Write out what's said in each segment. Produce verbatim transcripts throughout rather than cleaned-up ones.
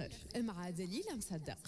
الأخضر مع دليلة مصدق.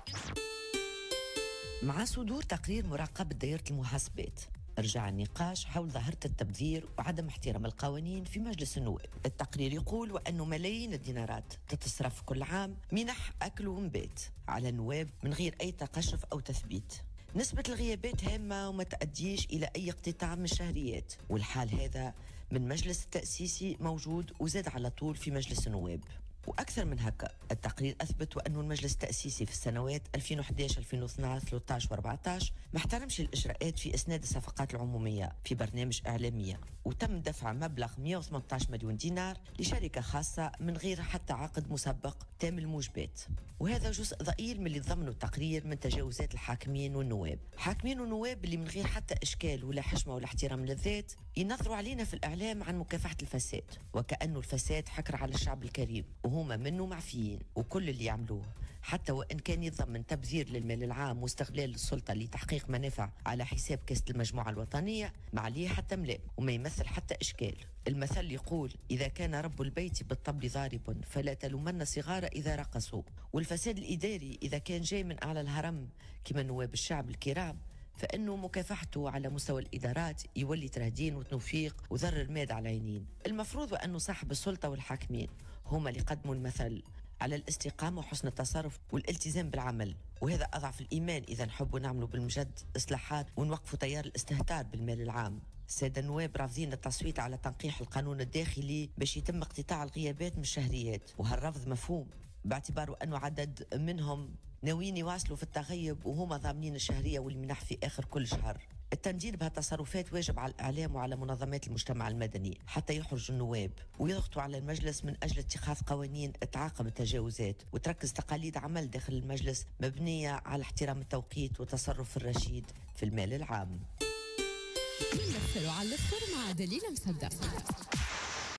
مع صدور تقرير مراقبة دائرة المحاسبات، رجع النقاش حول ظاهرة التبذير وعدم احترام القوانين في مجلس النواب. التقرير يقول وأنه ملايين الدينارات تتصرف كل عام منح أكل ومبات على النواب من غير أي تقشف أو تثبيت. نسبة الغيابات هامة وما تؤديش إلى أي اقتطاع من الشهريات، والحال هذا من مجلس التأسيسي موجود وزاد على طول في مجلس النواب. وأكثر من هكا، التقرير أثبت وأنه المجلس التأسيسي في السنوات ألفين وإحدى عشر ألفين واثني عشر ثلاثة عشر وأربعة عشر ما احترمش الإجراءات في إسناد الصفقات العمومية في برنامج إعلامية، وتم دفع مبلغ مئة وثمانية عشر مليون دينار لشركة خاصة من غير حتى عقد مسبق تام الموجبات. وهذا جزء ضئيل من اللي ضمنه التقرير من تجاوزات الحاكمين والنواب. حاكمين والنواب اللي من غير حتى إشكال ولا حشمة ولا احترام للذات ينظروا علينا في الإعلام عن مكافحة الفساد، وكأنه الفساد حكر على الشعب الكريم وهما منه معفيين. وكل اللي يعملوه حتى وإن كان يتضمن تبذير للمال العام واستغلال السلطة لتحقيق منافع على حساب كاسة المجموعة الوطنية ما عليه حتى ملاء وما يمثل حتى إشكال. المثل يقول إذا كان رب البيت بالطبل ضارب فلا تلومن صغار إذا رقصوا. والفساد الإداري إذا كان جاي من أعلى الهرم كما نواب الشعب الكرام، فإنه مكافحته على مستوى الإدارات يولي ترهدين وتنفيق وضر الماد على العينين. المفروض وأنه صاحب السلطة والحاكمين هما اللي قدموا المثل على الاستقامة وحسن التصرف والالتزام بالعمل، وهذا أضعف الإيمان إذا نحبوا نعملوا بالمجد إصلاحات ونوقفوا تيار الاستهتار بالمال العام. السادة النواب رافضين التصويت على تنقيح القانون الداخلي باش يتم اقتطاع الغيابات من الشهريات، وهالرفض مفهوم باعتباره أنه عدد منهم ناويين يواصلوا في التغيب وهما ضامنين الشهرية والمنح في آخر كل شهر. التنديد بهالتصرفات واجب على الإعلام وعلى منظمات المجتمع المدني حتى يخرجوا النواب ويضغطوا على المجلس من أجل اتخاذ قوانين تعاقب التجاوزات وتركز تقاليد عمل داخل المجلس مبنية على احترام التوقيت والتصرف الرشيد في المال العام. على الأخضر مع دليلة مصدق.